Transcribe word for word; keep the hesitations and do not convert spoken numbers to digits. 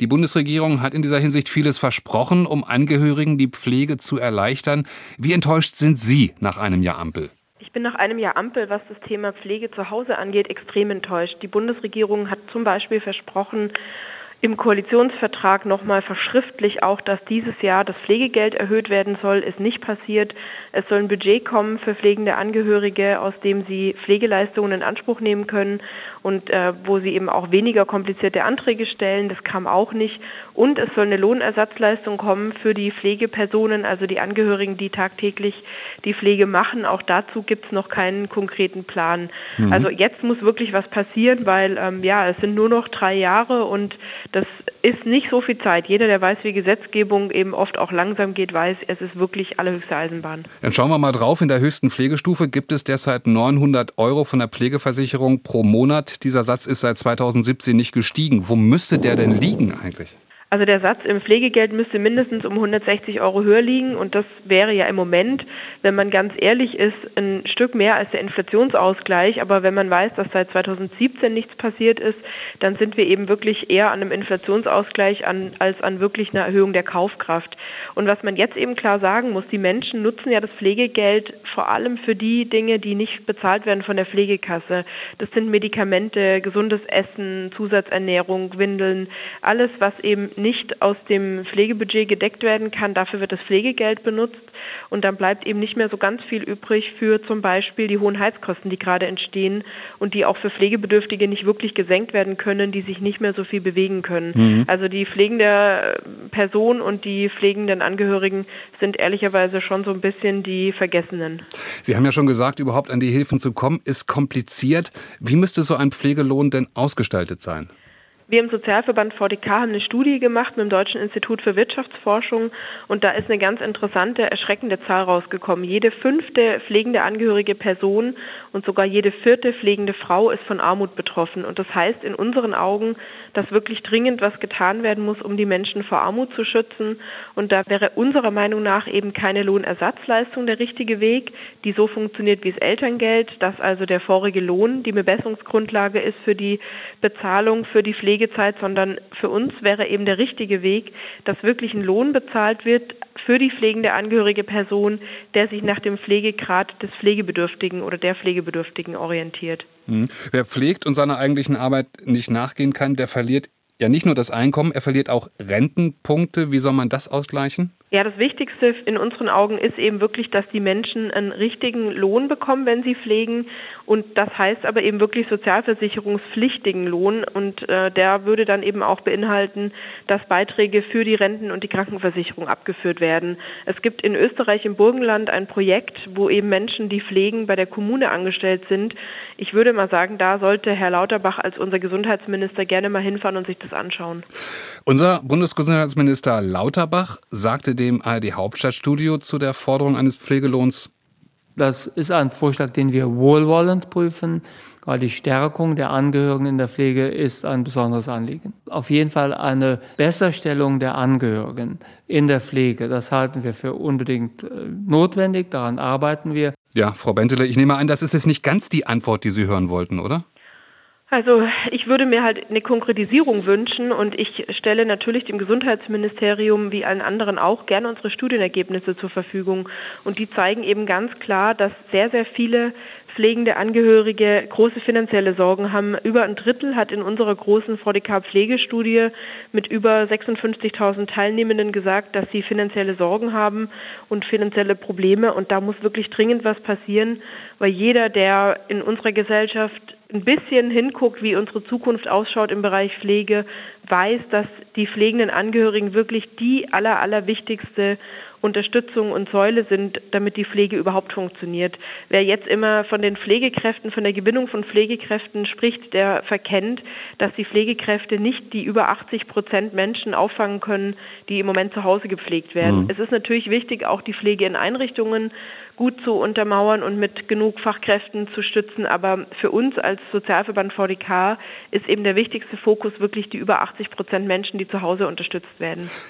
Die Bundesregierung hat in dieser Hinsicht vieles versprochen, um Angehörigen die Pflege zu erleichtern. Wie enttäuscht sind Sie nach einem Jahr Ampel? Ich bin nach einem Jahr Ampel, was das Thema Pflege zu Hause angeht, extrem enttäuscht. Die Bundesregierung hat zum Beispiel versprochen, im Koalitionsvertrag nochmal verschriftlich auch, dass dieses Jahr das Pflegegeld erhöht werden soll, ist nicht passiert. Es soll ein Budget kommen für pflegende Angehörige, aus dem sie Pflegeleistungen in Anspruch nehmen können und äh, wo sie eben auch weniger komplizierte Anträge stellen. Das kam auch nicht. Und es soll eine Lohnersatzleistung kommen für die Pflegepersonen, also die Angehörigen, die tagtäglich die Pflege machen. Auch dazu gibt es noch keinen konkreten Plan. Mhm. Also jetzt muss wirklich was passieren, weil ähm, ja, es sind nur noch drei Jahre und das ist nicht so viel Zeit. Jeder, der weiß, wie Gesetzgebung eben oft auch langsam geht, weiß, es ist wirklich allerhöchste Eisenbahn. Dann schauen wir mal drauf. In der höchsten Pflegestufe gibt es derzeit neunhundert Euro von der Pflegeversicherung pro Monat. Dieser Satz ist seit zweitausendsiebzehn nicht gestiegen. Wo müsste der denn liegen eigentlich? Also der Satz im Pflegegeld müsste mindestens um hundertsechzig Euro höher liegen und das wäre ja im Moment, wenn man ganz ehrlich ist, ein Stück mehr als der Inflationsausgleich. Aber wenn man weiß, dass seit zweitausendsiebzehn nichts passiert ist, dann sind wir eben wirklich eher an einem Inflationsausgleich an, als an wirklich einer Erhöhung der Kaufkraft. Und was man jetzt eben klar sagen muss, die Menschen nutzen ja das Pflegegeld vor allem für die Dinge, die nicht bezahlt werden von der Pflegekasse. Das sind Medikamente, gesundes Essen, Zusatzernährung, Windeln, alles, was eben nicht aus dem Pflegebudget gedeckt werden kann. Dafür wird das Pflegegeld benutzt und dann bleibt eben nicht mehr so ganz viel übrig für zum Beispiel die hohen Heizkosten, die gerade entstehen und die auch für Pflegebedürftige nicht wirklich gesenkt werden können, die sich nicht mehr so viel bewegen können. Mhm. Also die pflegende Person und die pflegenden Angehörigen sind ehrlicherweise schon so ein bisschen die Vergessenen. Sie haben ja schon gesagt, überhaupt an die Hilfen zu kommen, ist kompliziert. Wie müsste so ein Pflegelohn denn ausgestaltet sein? Wir im Sozialverband V D K haben eine Studie gemacht mit dem Deutschen Institut für Wirtschaftsforschung und da ist eine ganz interessante, erschreckende Zahl rausgekommen. Jede fünfte pflegende angehörige Person und sogar jede vierte pflegende Frau ist von Armut betroffen. Und das heißt in unseren Augen, dass wirklich dringend was getan werden muss, um die Menschen vor Armut zu schützen. Und da wäre unserer Meinung nach eben keine Lohnersatzleistung der richtige Weg, die so funktioniert wie das Elterngeld, dass also der vorige Lohn die Bemessungsgrundlage ist für die Bezahlung für die Pflege. Zeit, sondern für uns wäre eben der richtige Weg, dass wirklich ein Lohn bezahlt wird für die pflegende angehörige Person, der sich nach dem Pflegegrad des Pflegebedürftigen oder der Pflegebedürftigen orientiert. Mhm. Wer pflegt und seiner eigentlichen Arbeit nicht nachgehen kann, der verliert ja nicht nur das Einkommen, er verliert auch Rentenpunkte. Wie soll man das ausgleichen? Ja, das Wichtigste in unseren Augen ist eben wirklich, dass die Menschen einen richtigen Lohn bekommen, wenn sie pflegen. Und das heißt aber eben wirklich sozialversicherungspflichtigen Lohn. Und äh, der würde dann eben auch beinhalten, dass Beiträge für die Renten- und die Krankenversicherung abgeführt werden. Es gibt in Österreich im Burgenland ein Projekt, wo eben Menschen, die pflegen, bei der Kommune angestellt sind. Ich würde mal sagen, da sollte Herr Lauterbach als unser Gesundheitsminister gerne mal hinfahren und sich das anschauen. Unser Bundesgesundheitsminister Lauterbach sagte dem A R D-Hauptstadtstudio zu der Forderung eines Pflegelohns: Das ist ein Vorschlag, den wir wohlwollend prüfen, weil die Stärkung der Angehörigen in der Pflege ist ein besonderes Anliegen. Auf jeden Fall eine Besserstellung der Angehörigen in der Pflege, das halten wir für unbedingt notwendig, daran arbeiten wir. Ja, Frau Bentele, ich nehme an, das ist jetzt nicht ganz die Antwort, die Sie hören wollten, oder? Also ich würde mir halt eine Konkretisierung wünschen und ich stelle natürlich dem Gesundheitsministerium wie allen anderen auch gerne unsere Studienergebnisse zur Verfügung. Und die zeigen eben ganz klar, dass sehr, sehr viele pflegende Angehörige große finanzielle Sorgen haben. Über ein Drittel hat in unserer großen V D K-Pflegestudie mit über sechsundfünfzigtausend Teilnehmenden gesagt, dass sie finanzielle Sorgen haben und finanzielle Probleme. Und da muss wirklich dringend was passieren, weil jeder, der in unserer Gesellschaft ein bisschen hinguckt, wie unsere Zukunft ausschaut im Bereich Pflege, weiß, dass die pflegenden Angehörigen wirklich die aller, allerwichtigste Unterstützung und Säule sind, damit die Pflege überhaupt funktioniert. Wer jetzt immer von den Pflegekräften, von der Gewinnung von Pflegekräften spricht, der verkennt, dass die Pflegekräfte nicht die über achtzig Prozent Menschen auffangen können, die im Moment zu Hause gepflegt werden. Mhm. Es ist natürlich wichtig, auch die Pflege in Einrichtungen gut zu untermauern und mit genug Fachkräften zu stützen. Aber für uns als Sozialverband V D K ist eben der wichtigste Fokus wirklich die über achtzig Prozent Menschen, die zu Hause unterstützt werden.